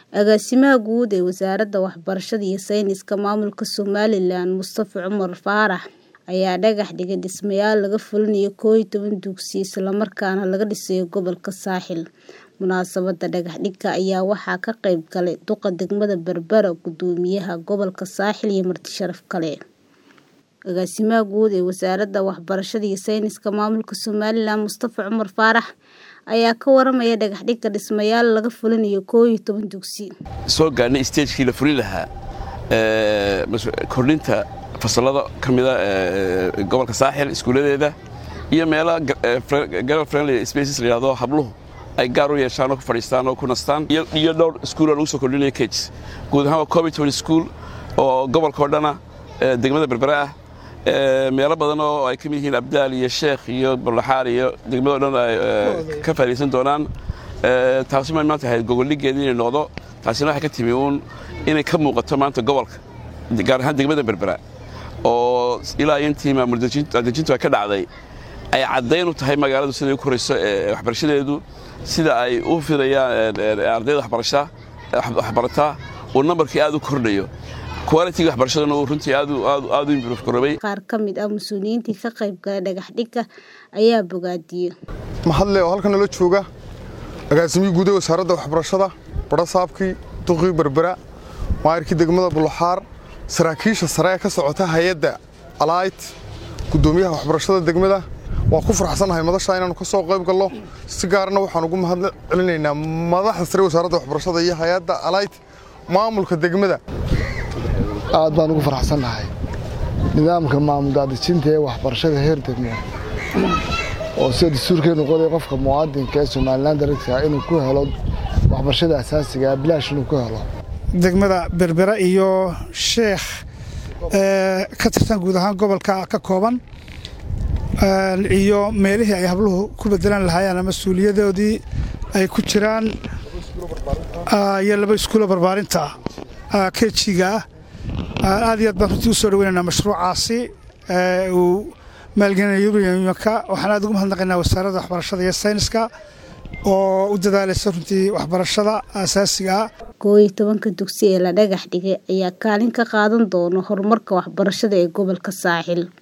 Agaasimaha guud ee Wasaaradda Waxbarashada iyo Sayniska Maamulka Somaliland Mustafa Cumar Faarax ayaa dhagax dhigay dhismayaal laga fulinayo 11 dugsi isla markaana laga dhisayo gobolka Saaxil. Munaasabadda dhagax dhigka ayaa waxaa ka qayb galay duqa degmada Berbera, gudoomiyaha gobolka Saaxil iyo marti sharaf kale. Agaasimaha guud ee Wasaaradda Waxbarashada iyo Sayniska Maamulka Somaliland Mustafa Cumar Faarax ayaa ka waramaya dhagax dhigka dhismayaal laga fulinayo 11 dugsi. Soo gaarnay stage-kii la fulin lahaa kordhinta fasalada kamida gobolka Saaxil iskuuladeeda iyo meelaha girl friendly spaces la yiraahdo habluhu ay gaar u yeeshaan oo ku fadhiistaan oo ku nastaan iyo dhowr iskuul oo lagu soo kordhinay kids guud ahaan COVID school oo gobolka oo dhana degmada Berbera ah meelo badan oo ay ka mid yihiin Abdaal iyo Sheekh iyo Bulaxaar iyo degmada oo dhan ay ka faa'iideysan doonaan taasi ma maanta hay goboligeedii inay noqdo taasina waxa ka timi inay ka muuqato maanta gobolka gaar ahaan degmada Berbera oo ilaa intii maamul dejintu ka dhacday ay cadeyn u tahay magaaladu sida ay ku korayso waxbarashadeedu sida ay u fidayaan ardayda waxbarata oo numberkii aad u kordhayo quality waxbarashadana uu runtii aad u improve garoobay. Qaar ka mid ah mas'uuliyiinta ka qayb galay dhagax dhigka ayaa bogaadiyay. Mahadle oo halkan la jooga agaasimiga guud ee Wasaaradda Waxbarashada Barasaabkii Duqii Berbera maayirkii degmada Bulaxaar saraakiisha sare ka socota hay'adda Alight gudoomiyaha waxbarashada degmada waa ku faraxsanahay madasha inaan ka soo qayb galno si gaarna waxaan ugu mahadcelinaynaa madaxda sare Wasaaradda Waxbarashada iyo hay'adda Alight maamulka degmada aad baan ugu faraxsanahay nidaamka maamul daadejinta ee waxbarashada heer degmo oo sida dastuurkeenu qoray qofka muwaadinka ee Somaliland darajada inuu ku helo waxbarashada asaasiga ah bilaash inuu ku helo degmada Berbera iyo Sheekh ka tirsan guud ahaan gobolka ka kooban iyo meelihii ay habluhu ku bedelan lahaayeen mas'uuliyadoodii ay ku jiraan iyo laba iskuul barbaarinta KG-ga aad iyo aad baan u soo dhaweynaa mashruucaasi uu maalgelinayo waxaan aad ugu mahadnaqaynaa Wasaaradda Waxbarashada iyo Sayniska oo u dadaalaysa runtii waxbarashada asaasiga ah. 11 dugsi ee la dhagax dhigay ayaa kaalin ka qaadan doona horumarka waxbarashada ee gobolka Saaxil.